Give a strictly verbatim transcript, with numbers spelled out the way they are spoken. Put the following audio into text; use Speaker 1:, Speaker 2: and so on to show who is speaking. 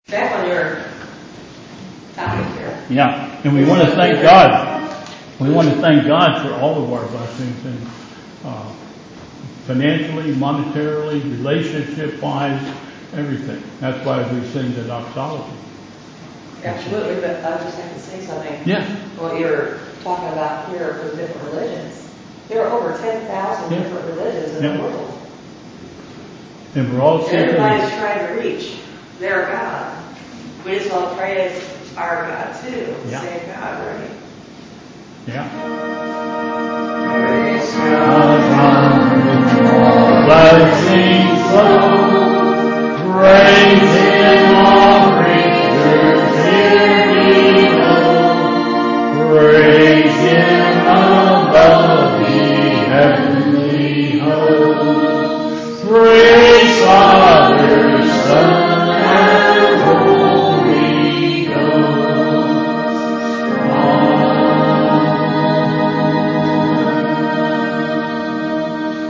Speaker 1: Back on your topic here.
Speaker 2: Yeah, and we want to thank God. We want to thank God for all of our blessings, and uh, financially, monetarily, relationship-wise, everything. That's why we sing the doxology.
Speaker 1: Absolutely, but I just have to say something.
Speaker 2: Yeah.
Speaker 1: What you're talking about here with different religions. There are over ten thousand
Speaker 2: Yeah.
Speaker 1: different religions in
Speaker 2: Yeah.
Speaker 1: the world.
Speaker 2: And we're all
Speaker 1: And
Speaker 2: seeking.
Speaker 1: everybody's trying to reach their God. We just want to praise our God too.
Speaker 2: Yeah.
Speaker 1: Same God, right?
Speaker 2: Yeah.
Speaker 3: Praise God.
Speaker 2: Blessings.